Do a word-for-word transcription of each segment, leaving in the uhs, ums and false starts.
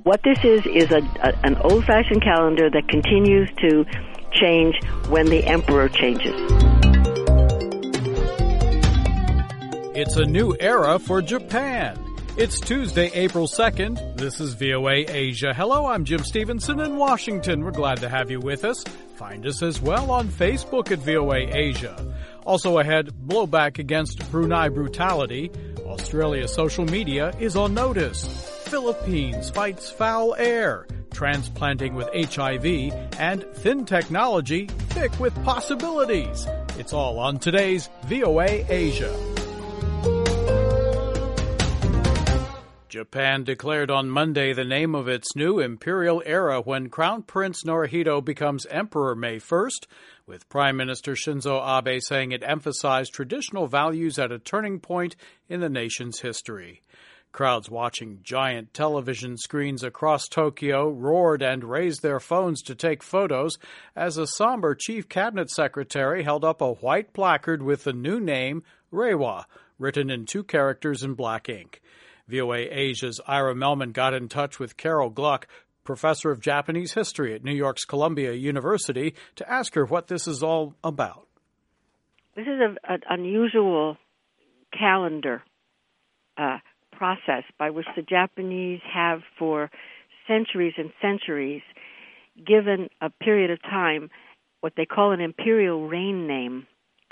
What this is is a, a an old-fashioned calendar that continues to change when the emperor changes. It's a new era for Japan. It's Tuesday, April second. This is V O A Asia. Hello, I'm Jim Stevenson in Washington. We're glad to have you with us. Find us as well on Facebook at V O A Asia. Also ahead, blowback against Brunei brutality. Australia's social media is on notice. Philippines fights foul air. Transplanting with H I V, and thin technology thick with possibilities. It's all on today's V O A Asia. Japan declared on Monday the name of its new imperial era when Crown Prince Naruhito becomes emperor May first, with Prime Minister Shinzo Abe saying it emphasized traditional values at a turning point in the nation's history. Crowds watching giant television screens across Tokyo roared and raised their phones to take photos as a somber chief cabinet secretary held up a white placard with the new name, Reiwa, written in two characters in black ink. V O A Asia's Ira Melman got in touch with Carol Gluck, professor of Japanese history at New York's Columbia University, to ask her what this is all about. This is a, an unusual calendar uh, process by which the Japanese have for centuries and centuries given a period of time what they call an imperial reign name.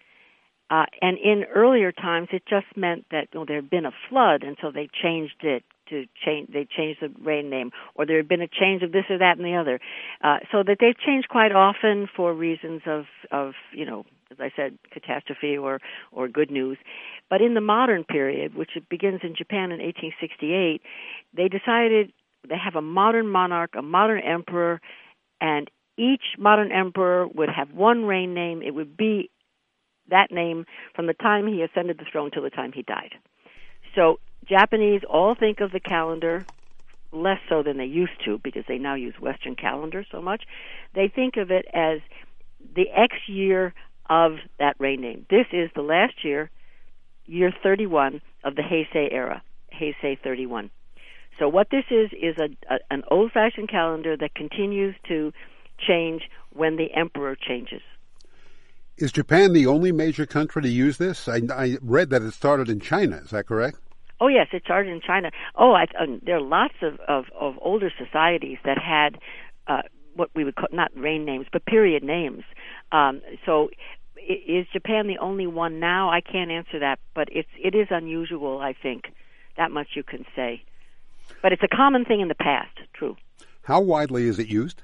Uh, and in earlier times, it just meant that you know, there had been a flood, and so they changed it to change. They changed the reign name, or there had been a change of this or that and the other. Uh, so that they've changed quite often for reasons of, of you know, as I said, catastrophe or or good news. But in the modern period, which it begins in Japan in eighteen sixty-eight, they decided they have a modern monarch, a modern emperor, and each modern emperor would have one reign name. It would be that name from the time he ascended the throne till the time he died. So Japanese all think of the calendar, less so than they used to because they now use Western calendar so much. They think of it as the X year of that reign name. This is the last year, year thirty-one of the Heisei era, Heisei thirty-one. So what this is is a, a an old-fashioned calendar that continues to change when the emperor changes. Is Japan the only major country to use this? I, I read that it started in China. Is that correct? Oh, yes, it started in China. Oh, I, um, there are lots of, of, of older societies that had uh, what we would call, not reign names, but period names. Um, so is Japan the only one now? I can't answer that, but it's, it is unusual, I think. That much you can say. But it's a common thing in the past, true. How widely is it used?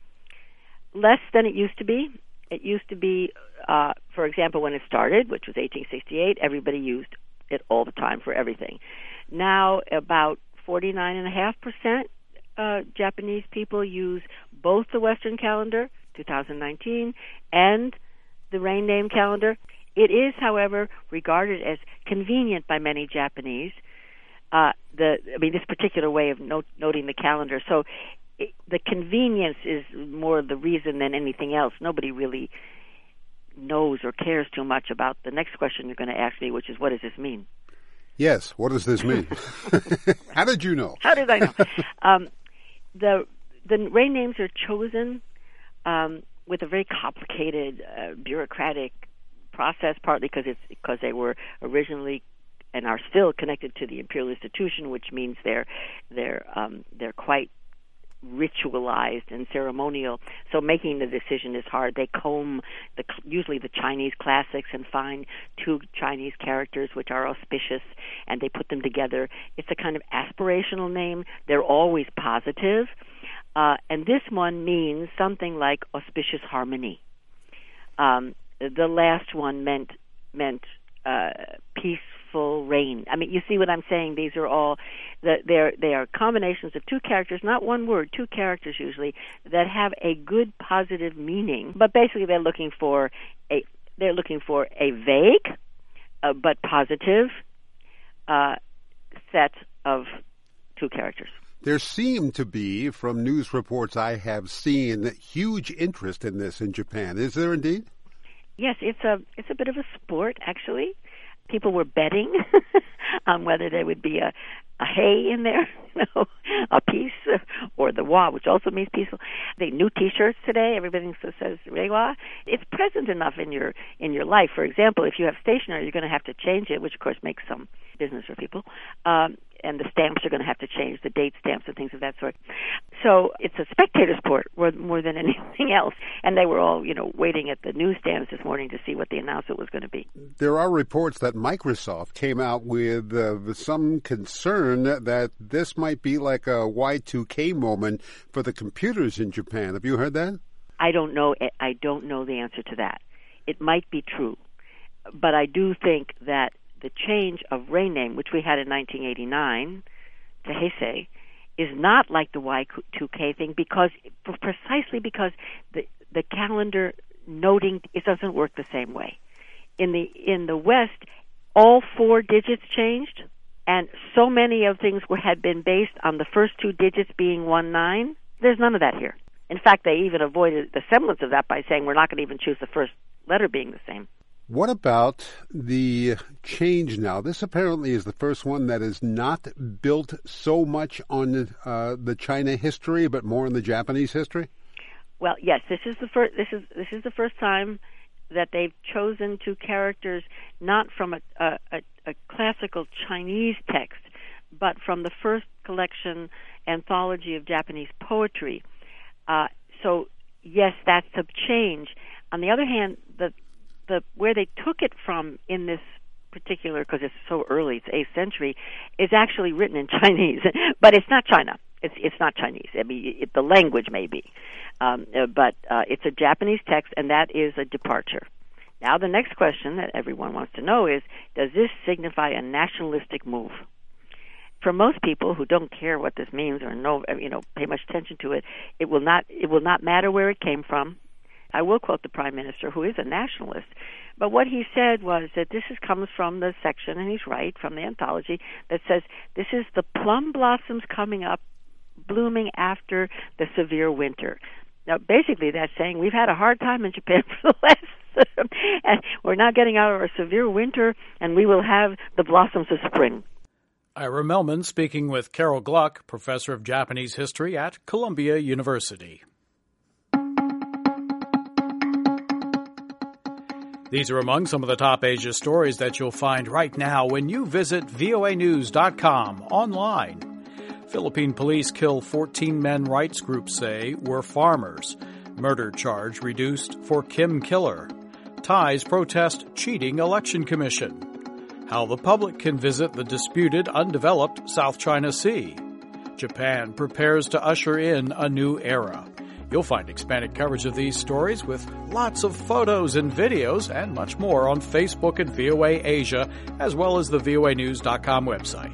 Less than it used to be. It used to be, uh, for example, when it started, which was eighteen sixty-eight, everybody used it all the time for everything. Now, about forty-nine point five percent uh, Japanese people use both the Western calendar, two thousand nineteen, and the reign name calendar. It is, however, regarded as convenient by many Japanese, uh, the I mean, this particular way of not- noting the calendar. So it, the convenience is more the reason than anything else. Nobody really knows or cares too much about the next question you're going to ask me, which is, what does this mean? Yes, what does this mean? How did you know? How did I know? um, the the reign names are chosen um, with a very complicated uh, bureaucratic process, partly because it's because they were originally and are still connected to the imperial institution, which means they're they're um, they're quite ritualized and ceremonial. So making the decision is hard. They comb the usually the Chinese classics and find two Chinese characters which are auspicious, and they put them together. It's a kind of aspirational name. They're always positive, uh, and this one means something like auspicious harmony. Um, the last one meant meant uh, peaceful reign. I mean, you see what I'm saying? These are all the, they're they are combinations of two characters, not one word, two characters usually, that have a good positive meaning. But basically, they're looking for a they're looking for a vague uh, but positive uh, set of two characters. There seemed to be, from news reports I have seen, huge interest in this in Japan. Is there indeed? Yes, it's a it's a bit of a sport, actually. People were betting on whether there would be a, a hay in there, you know, a peace, uh, or the wa, which also means peaceful. The new T-shirts today, everything says rewa. It's present enough in your in your life. For example, if you have stationery, you're going to have to change it, which of course makes some business for people. Um, and the stamps are going to have to change, the date stamps and things of that sort. So it's a spectator sport more, more than anything else. And they were all, you know, waiting at the newsstands this morning to see what the announcement was going to be. There are reports that Microsoft came out with uh, some concern that this might be like a Y two K moment for the computers in Japan. Have you heard that? I don't know. I don't know the answer to that. It might be true. But I do think that the change of reign name, which we had in nineteen eighty-nine to Heisei, is not like the Y two K thing because precisely because the the calendar noting it doesn't work the same way. In the in the West, all four digits changed, and so many of things were had been based on the first two digits being one nine. There's none of that here. In fact, they even avoided the semblance of that by saying we're not going to even choose the first letter being the same. What about the change now? This apparently is the first one that is not built so much on uh, the China history, but more on the Japanese history. Well, yes, this is the first. This is this is the first time that they've chosen two characters not from a, a, a classical Chinese text, but from the first collection anthology of Japanese poetry. Uh, so, yes, that's a change. On the other hand, the The, where they took it from in this particular, because it's so early, it's eighth century, is actually written in Chinese, but it's not China. It's it's not Chinese. I mean, it, the language may be, um, uh, but uh, it's a Japanese text, and that is a departure. Now, the next question that everyone wants to know is: does this signify a nationalistic move? For most people who don't care what this means or know, you know, pay much attention to it, it will not it will not matter where it came from. I will quote the Prime Minister, who is a nationalist, but what he said was that this is, comes from the section, and he's right, from the anthology, that says this is the plum blossoms coming up, blooming after the severe winter. Now, basically, that's saying we've had a hard time in Japan for the last, and we're now getting out of our severe winter, and we will have the blossoms of spring. Ira Mellman speaking with Carol Gluck, professor of Japanese history at Columbia University. These are among some of the top Asia stories that you'll find right now when you visit V O A news dot com online. Philippine police kill fourteen men rights groups say were farmers. Murder charge reduced for Kim killer. Thais protest cheating election commission. How the public can visit the disputed undeveloped South China Sea. Japan prepares to usher in a new era. You'll find expanded coverage of these stories with lots of photos and videos and much more on Facebook and V O A Asia, as well as the V O A news dot com website.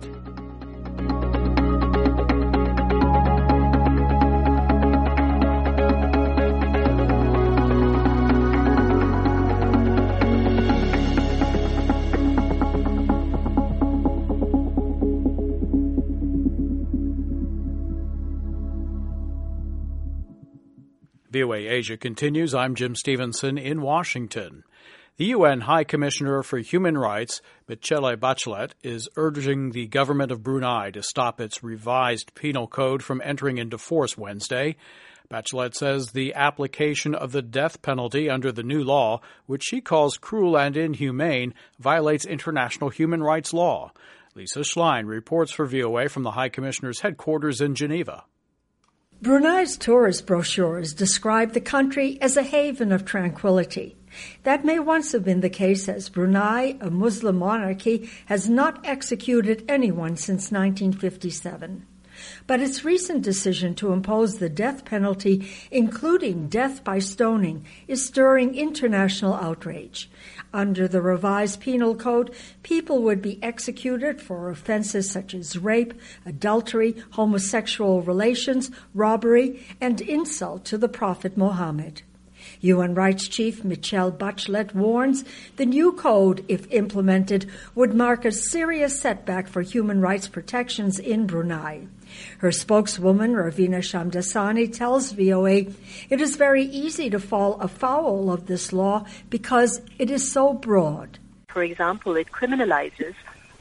V O A Asia continues. I'm Jim Stevenson in Washington. The U N High Commissioner for Human Rights, Michelle Bachelet, is urging the government of Brunei to stop its revised penal code from entering into force Wednesday. Bachelet says the application of the death penalty under the new law, which she calls cruel and inhumane, violates international human rights law. Lisa Schlein reports for V O A from the High Commissioner's headquarters in Geneva. Brunei's tourist brochures describe the country as a haven of tranquility. That may once have been the case, as Brunei, a Muslim monarchy, has not executed anyone since nineteen fifty-seven. But its recent decision to impose the death penalty, including death by stoning, is stirring international outrage. Under the revised penal code, people would be executed for offenses such as rape, adultery, homosexual relations, robbery, and insult to the Prophet Muhammad. U N Rights Chief Michelle Bachelet warns the new code, if implemented, would mark a serious setback for human rights protections in Brunei. Her spokeswoman, Ravina Shamdasani, tells V O A it is very easy to fall afoul of this law because it is so broad. For example, it criminalizes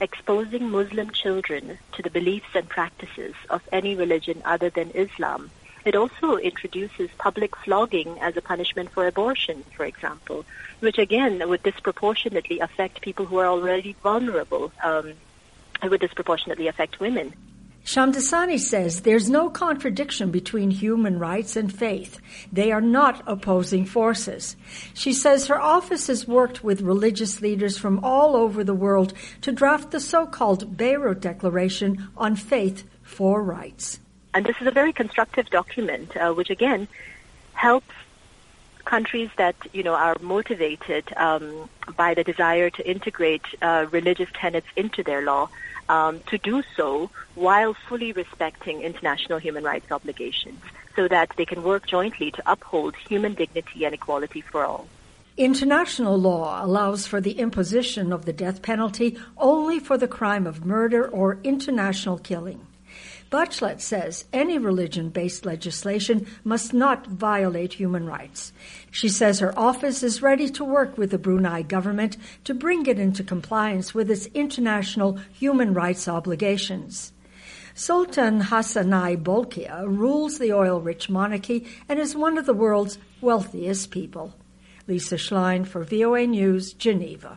exposing Muslim children to the beliefs and practices of any religion other than Islam. It also introduces public flogging as a punishment for abortion, for example, which again would disproportionately affect people who are already vulnerable. Um, it would disproportionately affect women. Shamdasani says there's no contradiction between human rights and faith. They are not opposing forces. She says her office has worked with religious leaders from all over the world to draft the so-called Beirut Declaration on Faith for Rights. And this is a very constructive document, uh, which again helps countries that, you know, are motivated um, by the desire to integrate uh, religious tenets into their law, um, to do so while fully respecting international human rights obligations, so that they can work jointly to uphold human dignity and equality for all. International law allows for the imposition of the death penalty only for the crime of murder or international killing. Bachelet says any religion-based legislation must not violate human rights. She says her office is ready to work with the Brunei government to bring it into compliance with its international human rights obligations. Sultan Hassanai Bolkiah rules the oil-rich monarchy and is one of the world's wealthiest people. Lisa Schlein for V O A News, Geneva.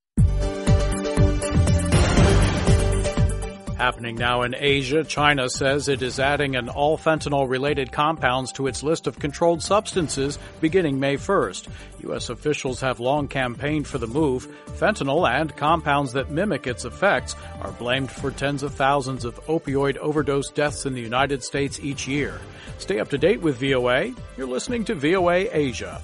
Happening now in Asia, China says it is adding an all fentanyl-related compounds to its list of controlled substances beginning May first. U S officials have long campaigned for the move. Fentanyl and compounds that mimic its effects are blamed for tens of thousands of opioid overdose deaths in the United States each year. Stay up to date with V O A. You're listening to V O A Asia.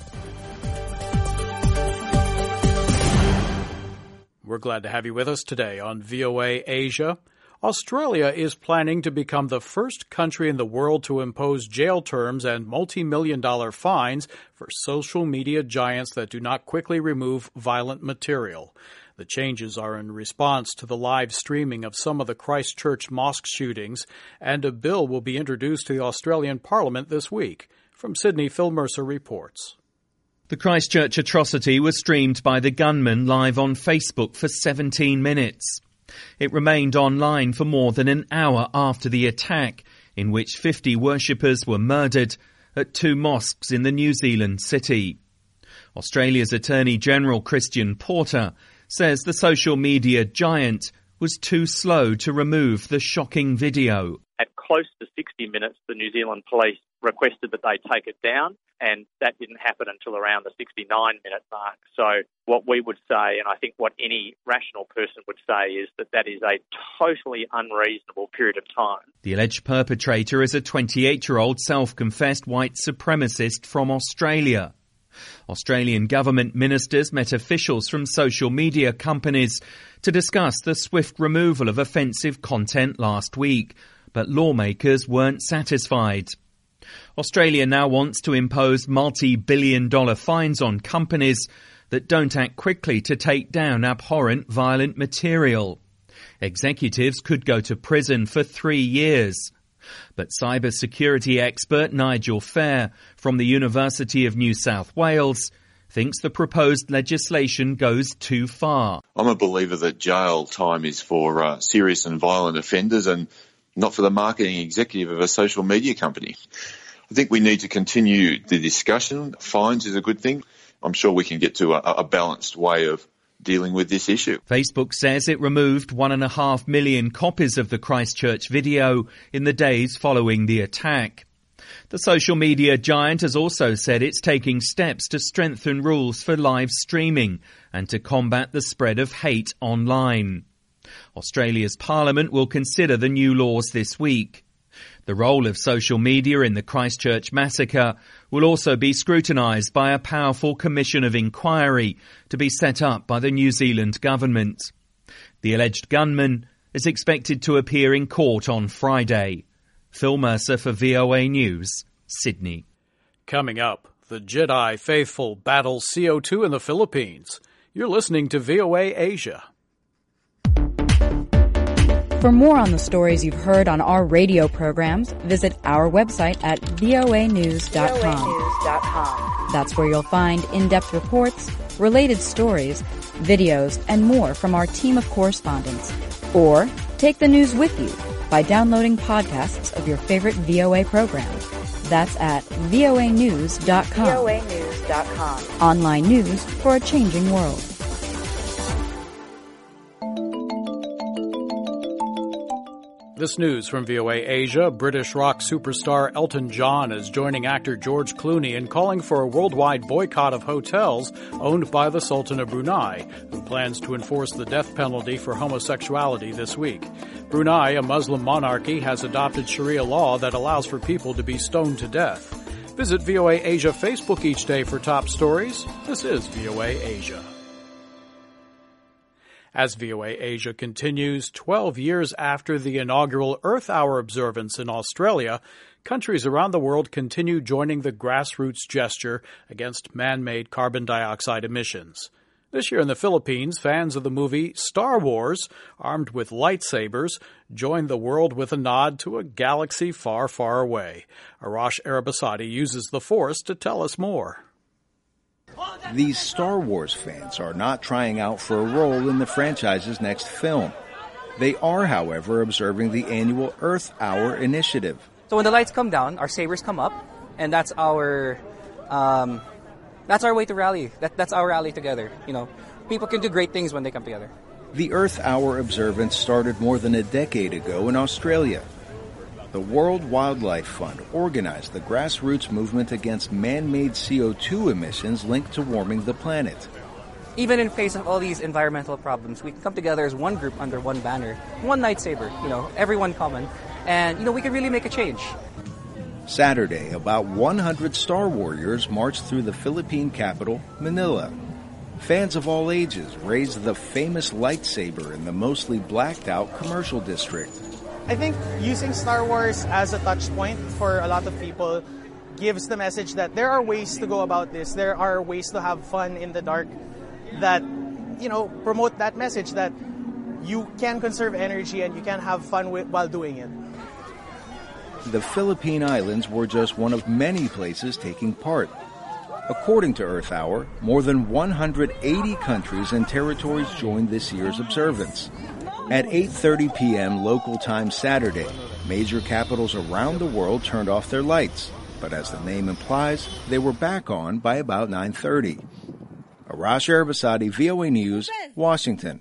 We're glad to have you with us today on V O A Asia. Australia is planning to become the first country in the world to impose jail terms and multi-million dollar fines for social media giants that do not quickly remove violent material. The changes are in response to the live streaming of some of the Christchurch mosque shootings, and a bill will be introduced to the Australian Parliament this week. From Sydney, Phil Mercer reports. The Christchurch atrocity was streamed by the gunman live on Facebook for seventeen minutes. It remained online for more than an hour after the attack, in which fifty worshippers were murdered at two mosques in the New Zealand city. Australia's Attorney General Christian Porter says the social media giant was too slow to remove the shocking video. At close to sixty minutes, the New Zealand police requested that they take it down, and that didn't happen until around the sixty-nine minute mark. So what we would say, and I think what any rational person would say, is that that is a totally unreasonable period of time. The alleged perpetrator is a twenty-eight-year-old self-confessed white supremacist from Australia. Australian government ministers met officials from social media companies to discuss the swift removal of offensive content last week, but lawmakers weren't satisfied. Australia now wants to impose multi-billion dollar fines on companies that don't act quickly to take down abhorrent violent material. Executives could go to prison for three years. But cybersecurity expert Nigel Fair from the University of New South Wales thinks the proposed legislation goes too far. I'm a believer that jail time is for uh, serious and violent offenders and not for the marketing executive of a social media company. I think we need to continue the discussion. Fines is a good thing. I'm sure we can get to a, a balanced way of dealing with this issue. Facebook says it removed one and a half million copies of the Christchurch video in the days following the attack. The social media giant has also said it's taking steps to strengthen rules for live streaming and to combat the spread of hate online. Australia's Parliament will consider the new laws this week. The role of social media in the Christchurch massacre will also be scrutinised by a powerful commission of inquiry to be set up by the New Zealand government. The alleged gunman is expected to appear in court on Friday. Phil Mercer for V O A News, Sydney. Coming up, the Jedi faithful battle C O two in the Philippines. You're listening to V O A Asia. For more on the stories you've heard on our radio programs, visit our website at voa news dot com. That's where you'll find in-depth reports, related stories, videos, and more from our team of correspondents. Or take the news with you by downloading podcasts of your favorite V O A program. That's at voa news dot com. voa news dot com. Online news for a changing world. This news from V O A Asia. British rock superstar Elton John is joining actor George Clooney in calling for a worldwide boycott of hotels owned by the Sultan of Brunei, who plans to enforce the death penalty for homosexuality this week. Brunei, a Muslim monarchy, has adopted Sharia law that allows for people to be stoned to death. Visit V O A Asia Facebook each day for top stories. This is V O A Asia. As V O A Asia continues, twelve years after the inaugural Earth Hour observance in Australia, countries around the world continue joining the grassroots gesture against man-made carbon dioxide emissions. This year in the Philippines, fans of the movie Star Wars, armed with lightsabers, joined the world with a nod to a galaxy far, far away. Arash Arabasadi uses the Force to tell us more. These Star Wars fans are not trying out for a role in the franchise's next film. They are, however, observing the annual Earth Hour initiative. So when the lights come down, our sabers come up, and that's our um, that's our way to rally. That, that's our rally together. You know, people can do great things when they come together. The Earth Hour observance started more than a decade ago in Australia. The World Wildlife Fund organized the grassroots movement against man-made C O two emissions linked to warming the planet. Even in face of all these environmental problems, we can come together as one group under one banner, one lightsaber, you know, everyone common, and, you know, we can really make a change. Saturday, about one hundred Star Warriors marched through the Philippine capital, Manila. Fans of all ages raised the famous lightsaber in the mostly blacked-out commercial district. I think using Star Wars as a touch point for a lot of people gives the message that there are ways to go about this. There are ways to have fun in the dark that, you know, promote that message that you can conserve energy and you can have fun with, while doing it. The Philippine Islands were just one of many places taking part. According to Earth Hour, more than one hundred eighty countries and territories joined this year's observance. At eight thirty p.m. local time Saturday, major capitals around the world turned off their lights, but as the name implies, they were back on by about nine thirty. Arash Arabasadi, V O A News, Washington.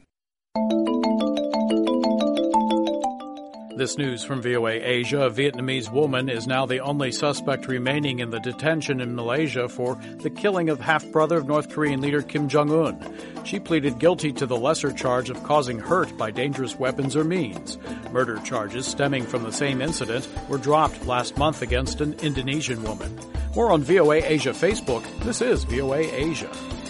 This news from V O A Asia. A Vietnamese woman is now the only suspect remaining in the detention in Malaysia for the killing of half-brother of North Korean leader Kim Jong-un. She pleaded guilty to the lesser charge of causing hurt by dangerous weapons or means. Murder charges stemming from the same incident were dropped last month against an Indonesian woman. More on V O A Asia Facebook. This is V O A Asia.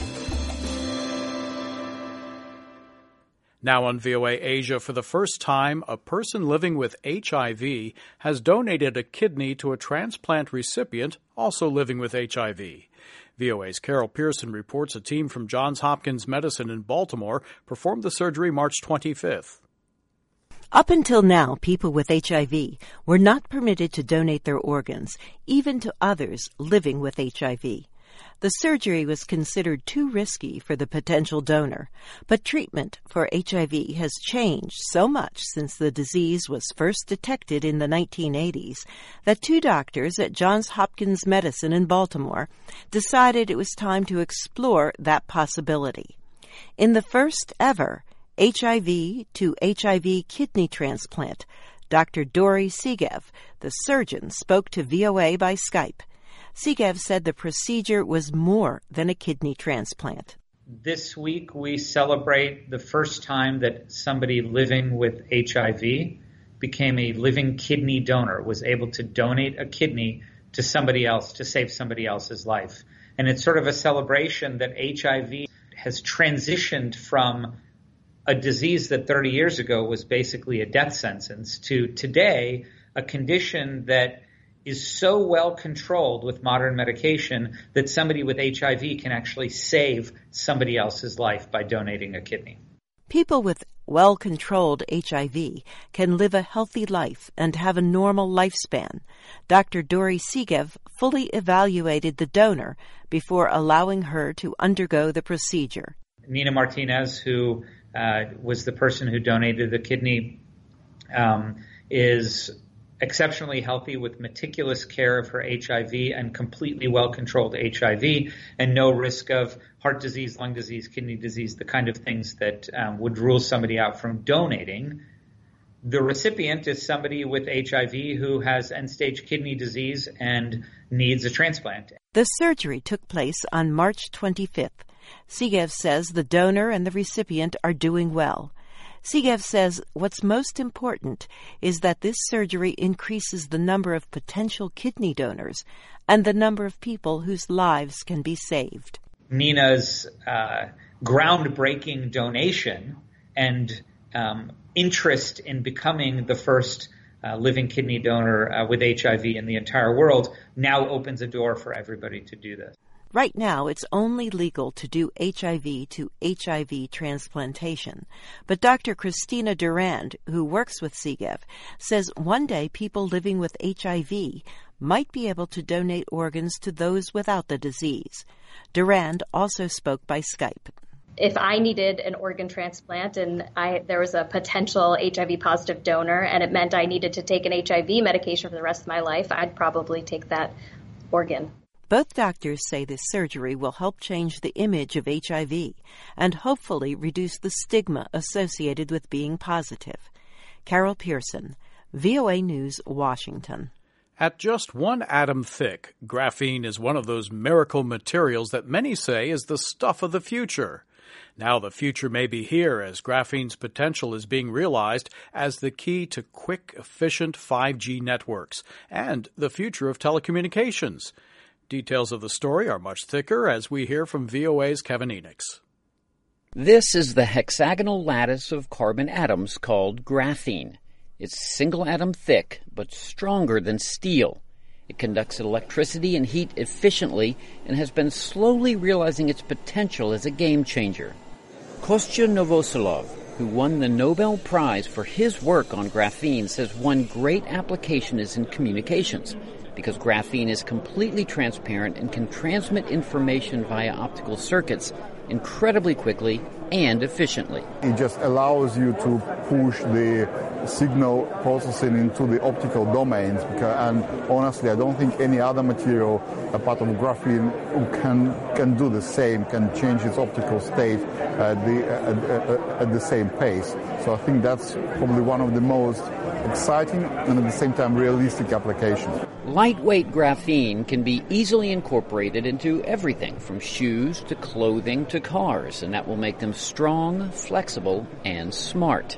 Now on V O A Asia, for the first time, a person living with H I V has donated a kidney to a transplant recipient also living with H I V. V O A's Carol Pearson reports a team from Johns Hopkins Medicine in Baltimore performed the surgery March twenty-fifth. Up until now, people with H I V were not permitted to donate their organs, even to others living with H I V. The surgery was considered too risky for the potential donor, but treatment for H I V has changed so much since the disease was first detected in the nineteen eighties that two doctors at Johns Hopkins Medicine in Baltimore decided it was time to explore that possibility. In the first ever H I V to H I V kidney transplant, Doctor Dori Segev, the surgeon, spoke to V O A by Skype. Segev said the procedure was more than a kidney transplant. This week we celebrate the first time that somebody living with H I V became a living kidney donor, was able to donate a kidney to somebody else to save somebody else's life. And it's sort of a celebration that H I V has transitioned from a disease that thirty years ago was basically a death sentence to today a condition that is so well controlled with modern medication that somebody with H I V can actually save somebody else's life by donating a kidney. People with well-controlled H I V can live a healthy life and have a normal lifespan. Doctor Dori Segev fully evaluated the donor before allowing her to undergo the procedure. Nina Martinez, who uh, was the person who donated the kidney, um, is exceptionally healthy with meticulous care of her H I V and completely well-controlled H I V and no risk of heart disease, lung disease, kidney disease, the kind of things that um, would rule somebody out from donating. The recipient is somebody with H I V who has end-stage kidney disease and needs a transplant. The surgery took place on March twenty-fifth. Segev says the donor and the recipient are doing well. Segev says what's most important is that this surgery increases the number of potential kidney donors and the number of people whose lives can be saved. Nina's uh, groundbreaking donation and um, interest in becoming the first uh, living kidney donor uh, with H I V in the entire world now opens a door for everybody to do this. Right now, it's only legal to do H I V to H I V transplantation. But Doctor Christina Durand, who works with Segev, says one day people living with H I V might be able to donate organs to those without the disease. Durand also spoke by Skype. If I needed an organ transplant and I, there was a potential H I V positive donor and it meant I needed to take an H I V medication for the rest of my life, I'd probably take that organ. Both doctors say this surgery will help change the image of H I V and hopefully reduce the stigma associated with being positive. Carol Pearson, V O A News, Washington. At just one atom thick, graphene is one of those miracle materials that many say is the stuff of the future. Now the future may be here as graphene's potential is being realized as the key to quick, efficient five G networks and the future of telecommunications. Details of the story are much thicker as we hear from V O A's Kevin Enix. This is the hexagonal lattice of carbon atoms called graphene. It's single atom thick, but stronger than steel. It conducts electricity and heat efficiently and has been slowly realizing its potential as a game changer. Kostya Novoselov, who won the Nobel Prize for his work on graphene, says one great application is in communications, because graphene is completely transparent and can transmit information via optical circuits incredibly quickly and efficiently. It just allows you to push the signal processing into the optical domains, because, and honestly, I don't think any other material apart from graphene can can do the same, can change its optical state at the at, at the same pace. So I think that's probably one of the most exciting and at the same time realistic applications. Lightweight graphene can be easily incorporated into everything from shoes to clothing to cars, and that will make them strong, flexible, and smart.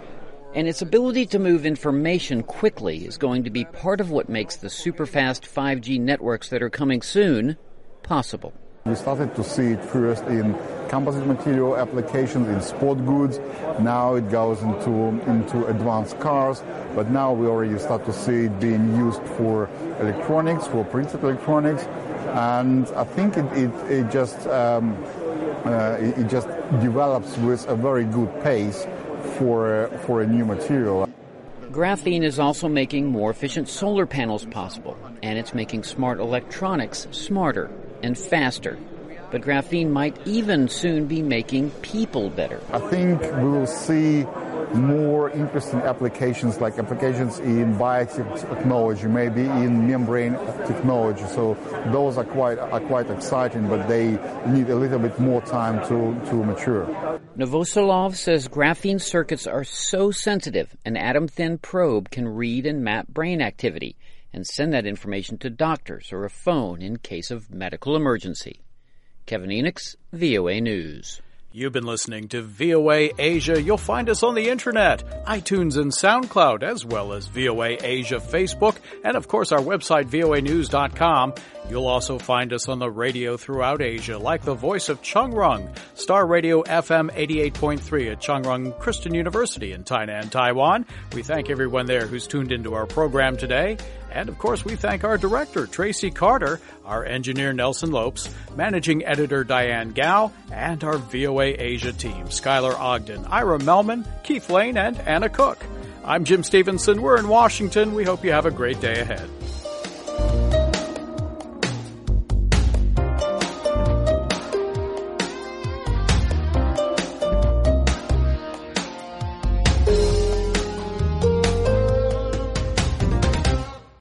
And its ability to move information quickly is going to be part of what makes the super-fast five G networks that are coming soon possible. We started to see it first in composite material applications, in sport goods. Now it goes into into advanced cars, but now we already start to see it being used for electronics, for printed electronics, and I think it it, it just um, uh, it, it just develops with a very good pace for uh, for a new material. Graphene is also making more efficient solar panels possible, and it's making smart electronics smarter and faster. But graphene might even soon be making people better. I think we will see more interesting applications, like applications in biotechnology, maybe in membrane technology. So those are quite are quite exciting, but they need a little bit more time to, to mature. Novoselov says graphene circuits are so sensitive, an atom-thin probe can read and map brain activity and send that information to doctors or a phone in case of medical emergency. Kevin Enix, V O A News. You've been listening to V O A Asia. You'll find us on the internet, iTunes and SoundCloud, as well as V O A Asia Facebook, and of course our website, V O A news dot com. You'll also find us on the radio throughout Asia, like the voice of Chungrung, Star Radio F M eighty-eight point three at Chungrung Christian University in Tainan, Taiwan. We thank everyone there who's tuned into our program today. And, of course, we thank our director, Tracy Carter, our engineer, Nelson Lopes, managing editor, Diane Gao, and our V O A Asia team, Skylar Ogden, Ira Melman, Keith Lane, and Anna Cook. I'm Jim Stevenson. We're in Washington. We hope you have a great day ahead.